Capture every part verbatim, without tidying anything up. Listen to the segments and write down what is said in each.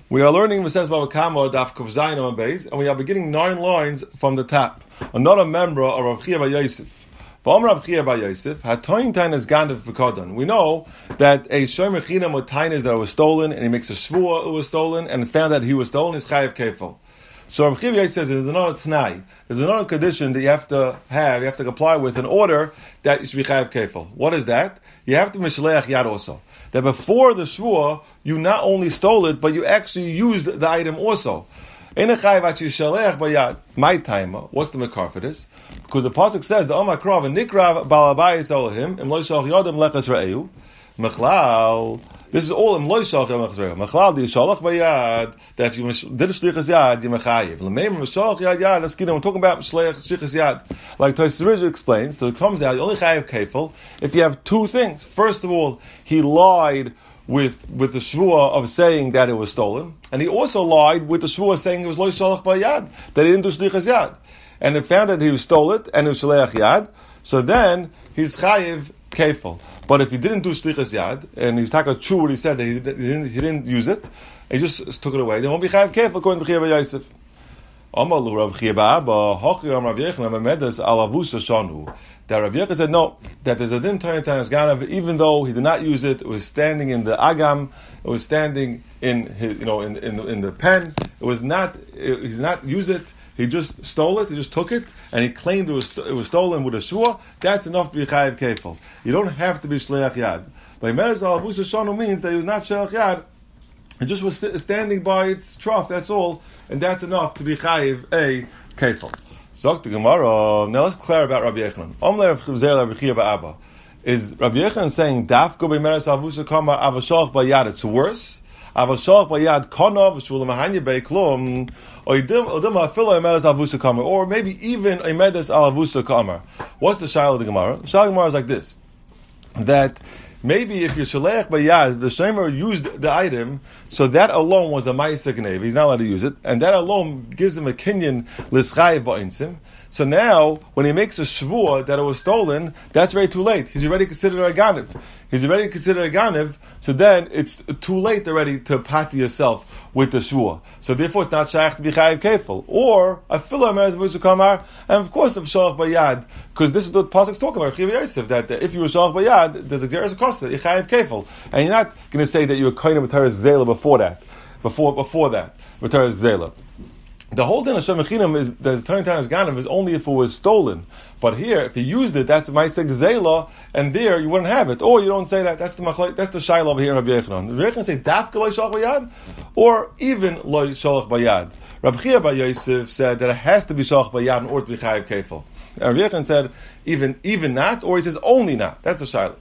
We are learning Mases Bava Kama Daf Kuf Zayin Amud Beis, and we are beginning nine lines from the top. Another member of Rav Chia Bar Yosef. Ba'am Rav Chia Bar Yosef had toin tainas gandav b'kodon. We know that a shomer chinam with tainas that was stolen, and he makes a shvua it was stolen, and it's found that he was stolen. Is chayav kefil. So Rav Chia Bar Yosef says there's another t'nai. There's another condition that you have to have, you have to comply with in order that you should be chayav kefil. What is that? You have to mishleach yad also. That before the shvua, you not only stole it, but you actually used the item also. My timer. What's the makar for this? Because the pasuk says the Omakrav and Nikrav Balabayis Elohim Im Loishach Yodem Lechas Re'eu Mechlal. This is all Im Loishach Yodem Lechas Re'eu Mechlal Di Shalach Bayad. That if you did a shlichas yad, you mechayiv. L'meim Meshach Yad Yad. Let's get. We're talking about shlichas yad. Like Tosfos explains. So it comes out you only chayiv kefil if you have two things. First of all, he lied with with the shvua of saying that it was stolen, and he also lied with the shvua saying it was lo shalach bayad, that he didn't do shlichas yad, and it found that he stole it and it was shliach yad. So then he's chayiv kefil. But if he didn't do shlichas yad and he's talking true what he said that he didn't, he didn't use it, he just took it away, then won't be chayiv kefil according to Chia Bar Yosef. Amalu Rav Chia Bar Abba Hochi Am Rav Yechon Amedas Alavusa Shanu. That Rav Yechon said no, that there's a din Tanya Tanas Ganav, even though he did not use it, it was standing in the agam, it was standing in his, you know, in in, in the pen. It was not, it, he did not use it. He just stole it. He just took it, and he claimed it was it was stolen with a shua. That's enough to be chayiv kefil. You don't have to be shleach yad. But Amedas Alavusa Shanu means that he was not shleach yad. It just was standing by its trough, that's all, and that's enough to be chayiv a kefil. Zok the Gemara. Now let's clear about Rabbi Yechanan. Omle Rav Chia Rabbi Chia Bar Abba. Is Rabbi Yechanan saying daf go b'meres avusa kamar avashach bayad? It's worse. Avashach bayad konav shula mahanya beiklum or idim idim afilo meres avusa kamar, or maybe even a medes al avusa kamar. What's the shaila of the Gemara? The shaila of the Gemara is like this: that maybe if you're shaleach bayad, the shemer used the item, so that alone was a ma'aseh gnev. He's not allowed to use it, and that alone gives him a kinyan l'schayev ba'insim. So now, when he makes a shvua that it was stolen, that's very too late. He's already considered a ganav. He's already considered a ganav, so then it's too late already to pati yourself with the shvua. So therefore, it's not shaykh to be chayiv kefil. Or a fila meres vusu kamar, and of course, of shalach bayad, because this is what the pasuk's talking about. Chia Bar Yosef, that if you were shalach bayad, there's a xeris costa, you chayiv kefil, and you're not going to say that you were koine with teres gzela before that, before before that with teres gzela. The whole din of Shemachinam is that turning time is ganav is only if it was stolen. But here, if you used it, that's ma'aseh gzela, and there you wouldn't have it. Or you don't say that. That's the machlek, that's the shaila over here in Rabbi Yechanan. Rabbi Yechanan say dafka lo shalach bayad, or even lo shalach bayad. Rabbi Chia Bar Yosef said that it has to be shalach bayad in order to be chayiv kefil. And Rabbi Yechanan said even even not, or he says only not. That's the shaila.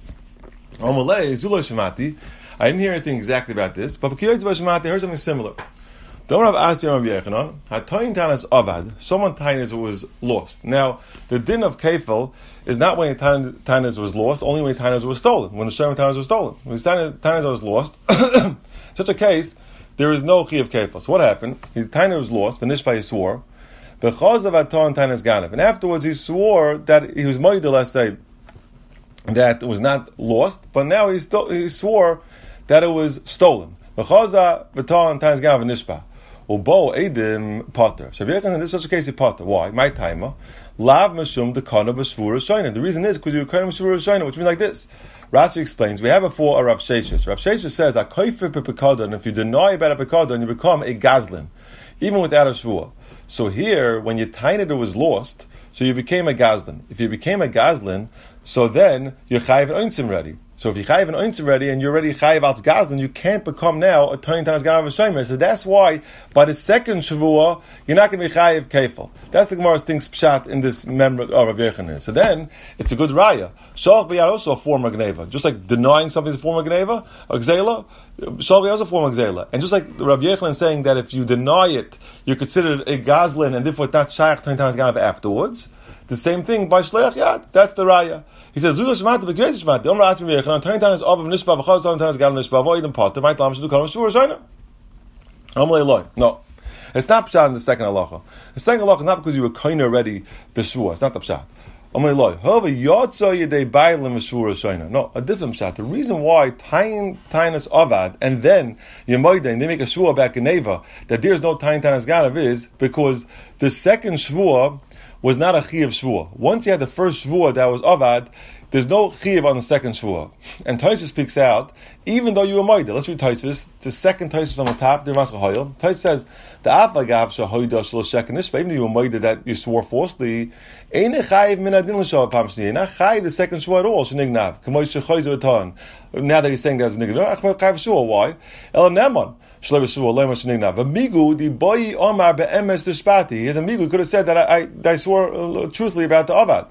Amalei zulo shemati. I didn't hear anything exactly about this, but b'kiyotz b'shemati I heard something similar. Don't have Asir Rabbi Yechanan. Hatoyin tanas avad. Someone tanas was lost. Now, the din of kefil is not when tanas was lost, only when tanas was stolen. When the shem tanas was stolen, when tanas was lost, in such a case, there is no chi of kefil. So what happened? His tanas was lost. V'nishpa he swore. B'chaz of aton tanas ganav, and afterwards he swore that he was moed. Let's say that it was not lost, but now he, sto- he swore that it was stolen. B'chaz aton tanas ganav v'nishpa. Ubo edim potter. So in this such a case, he potter. Why? My timer. Lav mashum dekana b'shvura shayna. The reason is because you're dekana b'shvura shayna, which means like this. Rashi explains. We have it for a Rav Sheshes. Rav Sheshes says a koifer pepekadon. If you deny about a pekadon, you become a gazlin, even without a shvura. So here, when you tainted it was lost, so you became a gazlin. If you became a gazlin, so then you're chayiv and oinsim ready. So if you chayiv and oinsim ready and you're already chayiv al gazlin, you can't become now a toyin tanas ganav v'shomer. So that's why by the second shavua you're not going to be chayiv kefil. That's the Gemara's thing pshat in this member of Rav Yechanan. So then it's a good raya. Shalach b'yad also a form of gneva, just like denying something is a form of gneva, a gzela. Shalach b'yad is a form of gzela, and just like Rav Yechanan saying that if you deny it, you're considered a gazlin, and therefore it's not shaykh toyin tanas ganav afterwards. The same thing by shleach yad. That's the raya. He says, "Zula shmata b'keitzis shmata." Omar asked me, "Yechon toyin tanas of nishba v'chaz toyin tanas ganav nishba v'oidem potter. Might lam shadu kalam shur shayna." Omar loy. No, it's not pshat in the second halacha. The second halacha is not because you were koine already b'shua. It's not the pshat. No, a different shot. The reason why Tain Tainas Avad and then Yemoida and they make a shvua back in Neva that there's no Tain Tainas Ganav is because the second shvua was not a chiv shvua. Once you had the first shvua that was Avad, there's no chiv on the second shvua. And Taisus speaks out, even though you were Moida. Let's read Taisus. It's the second Taisus on the top. Taisus says, the Afagav Shahoida Shal Shekanishba, even though you were Moida that you swore falsely, Ain't chayiv min adin l'shav pam shniyah. Not chayiv the second shvua at all. Shenignav. K'moy shechoyz v'ton. Now that he's saying that's a nignav. No, chayiv shvua. Why? El neman. Shlev shvua lema shenignav. Amigu di boyi omar be'emes dishpati. His amigu could have said that I, I, I swore uh, truthfully about the avad.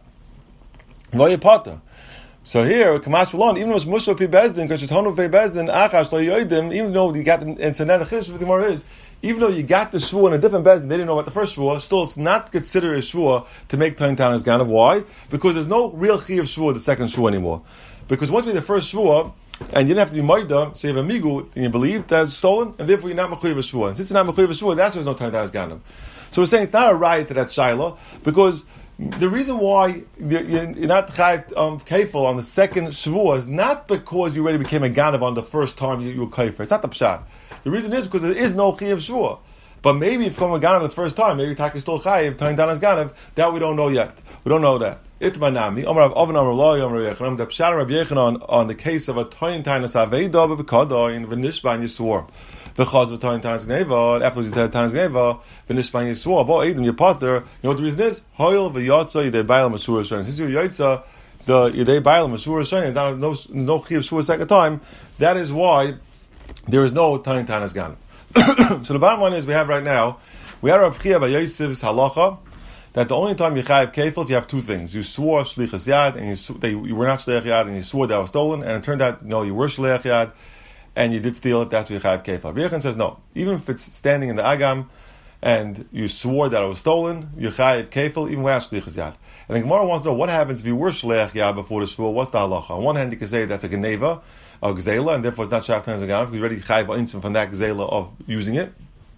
Voye pata. So here, Kamash Malon, even though it's Mushal Pi Bezdin, because Shetonu Pi Bezdin, Achash Lo Yoidim, even though you got, and so now the Chiddush with the Gemara is, even though you got the shvua in a different bezdin, they didn't know about the first shvua, still it's not considered a shvua to make Tain Tainas Ganav. Why? Because there's no real chi of shvua, the second shvua anymore. Because once we the first shvua, and you didn't have to be Maida, so you have a migu, and you believe that it's stolen, and therefore you're not mechuyev shvua. And since you're not mechuyev shvua, that's why there's no Tain Tainas Ganav. So we're saying it's not a riot to that Shaila, because the reason why you're not chayiv um, kefil on the second shvua is not because you already became a ganav on the first time you, you were kefir. It's not the pshat. The reason is because there is no chayiv shvua. But maybe if you become a ganav the first time, maybe taki stole chayiv, Tain Tainas Ganav. That we don't know yet. We don't know that. Itmanami. Amar Rav Oven Amar Lo Amar Rabbi Yechanan. The pshat Rabbi Yechanan on the case of a Tain Tainas Aveidah b'Kadoin v'Nishban Yisur. V'chaz v'Tain Tainas Gneva. Afterwards he said Tainas Gneva v'Nishban Yisur. Bo Eidim Yepater. You know what the reason is? Hoil v'Yotza Yidei Bailam Asur Hashem. Since you're Yotza, the Yidei Bailam Asur Hashem, no no chiv shvua second time. That is why there is no Tain Tainas Ganav. So the bottom line is we have right now, we have Rav Chia by Yosef's halacha, that the only time you chayiv kefil if you have two things. You swore shlichas yad, and you, sw- they, you were not shliach yad, and you swore that was stolen, and it turned out, no, you were shliach yad, and you did steal it, that's what you chayiv kefil. Rabbi Yechon says, no, even if it's standing in the agam, and you swore that it was stolen, you chayiv kefil, even without shlichas yad. And the Gemara wants to know, what happens if you were shliach yad before the shvur? What's the halacha? On one hand, you can say that's a geneva, a gzela, and therefore it's not shach tainas ganav, because you're already chayiv ba'insim from that gzela of using it,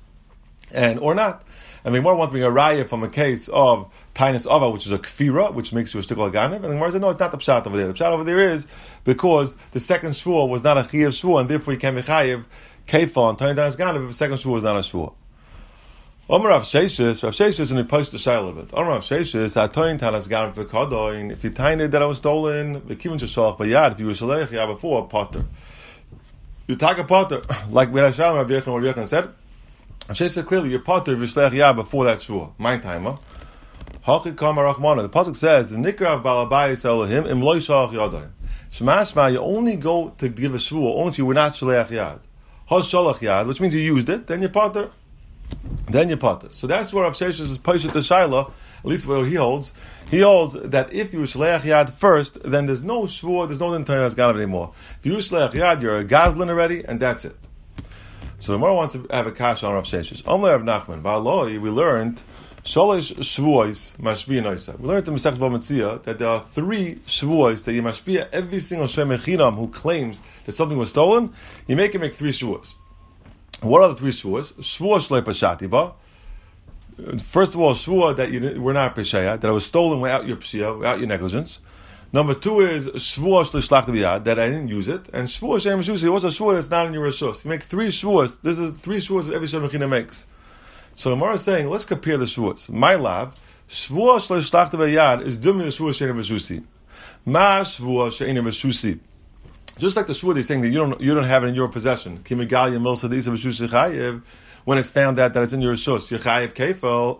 and or not. And the Gemara wants to bring a raya from a case of tainas ava, which is a kfira, which makes you a shtikol ganav, and the Gemara says, no, it's not the pshat over there. The pshat over there is because the second shvur was not a chiyav shvur, and therefore you can be chayiv kefil on tainas ganav if the second shvur was not a shvur. Omer Rav Sheshis, Rav Sheshis, and he posts the shayla of it. Omer Rav Sheshis, Hatoin Tanas Ganav v'Kadoin. If you tainted that I was stolen, v'kivin sheshalach b'yad. If you were shalech yad before, a potter. You take a potter, like we had Shalom Rabbi Yechon, Rabbi Yechon said. Rav Sheshis said clearly, you're potter if you shalech yad before that shvur. My timer. Hakik Kama Rachmana. The pasuk says, the nikrav balabayis Elohim im loy shalach yadayim. Shmashma, you only go to give a shvur only if you were not shalech yad. Hos shalach yad, which means you used it, then you're potter. Then you potter. So that's where Rav Sheshis is poshet the shaila. At least what he holds. He holds that if you shleach yad first, then there's no shvur, there's no Tainas Ganav anymore. If you shleach yad, you're a gazlin already, and that's it. So the Gemara wants to have a kasha on Rav Sheshis. Omle Rav Nachman, Ba'aloi, we learned sholish shvuos mashbiya noisa. We learned in Masechtas Bava Metzia that there are three shvuos that you mashbiya every single shem echinam who claims that something was stolen. You make him make three shvuos. What are the three shvuas? Shvua shlei pashati ba. First of all, shvua that you were not pesheya, that it was stolen without your pshia, without your negligence. Number two is shvua shlei shlach b'yad, that I didn't use it. And shvua shem shusi, what's a shvua that's not in your rishus? You make three shvuas. This is three shvuas that every shem mechina makes. So the Gemara is saying, let's compare the shvuas. My lab, shvua shlei shlach b'yad is dumi the shvua she'ein v'shusi. Ma shvua she'ein v'shusi. Just like the shvua, they're saying that you don't you don't have it in your possession. Kimigalia milsa d'isa b'shus chayiv. When it's found out that it's in your shus, your chayiv kefil.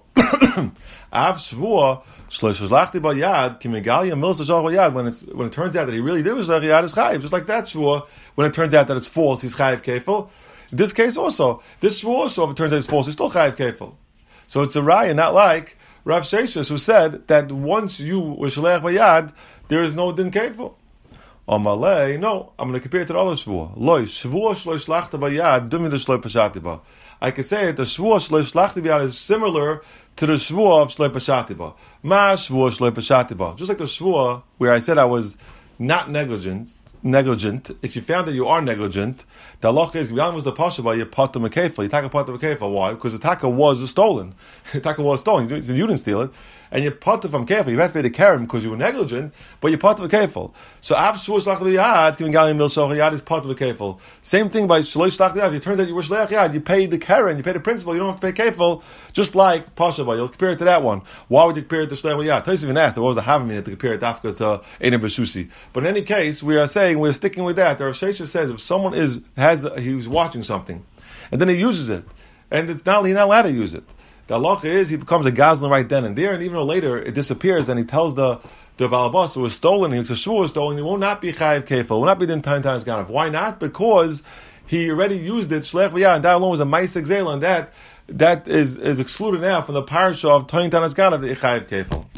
Av shvua shlosh shlachti b'yad kimigalia milsa shal b'yad. When it's when it turns out that he really did was yad is chayiv. Just like that shvua, when it turns out that it's false, he's chayiv kefil. In this case also, this shvua also, if it turns out it's false, he's still chayiv kefil. So it's a raya, not like Rav Sheshis, who said that once you were shalech b'yad, there is no din kefil. Amalei, no, I'm going to compare it to the other shvua. Loi, shvua shloi shlachta b'yad, dumi de shloi pashati ba. I can say it, the shvua shloi shlachta b'yad is similar to the shvua of shloi pashati ba. Ma shvua shloi pashati ba. Just like the shvua where I said I was not negligent, negligent, if you found that you are negligent, the halacha is G'Yan was the pasha by your pot of a kefil. You take a pot of a kefil. Why? Because the taka was stolen. The taka was stolen. You didn't, you didn't steal it, and you pot from kefil. You have to pay the keren because you were negligent, but you pot of a kefil. So after shlosh shlach yad, giving galim mil shloch yad is pot of a kefil. Same thing by shlosh shlach yad. If it turns out you were shloch yad, you paid the keren, you paid the principal. You don't have to pay kefil, just like pasha by. You'll compare it to that one. Why would you compare it to shloch yad? Tosef even asked, what was the havamina to compare it to Afka to Einer B'Shusi? But in any case, we are saying we're sticking with that. The Rav Shesha says if someone is has he was watching something, and then he uses it, and it's not he's not allowed to use it. The halacha is he becomes a gazlan right then and there, and even though later it disappears, and he tells the the balabas it was stolen, he says shua was stolen, he will not be chayiv kefil, will not be the ten times ganav. Why not? Because he already used it shlech b'yad, and that alone was a ma'aseh gzela, and that that is is excluded now from the parasha of ten times ganav the chayiv kefil.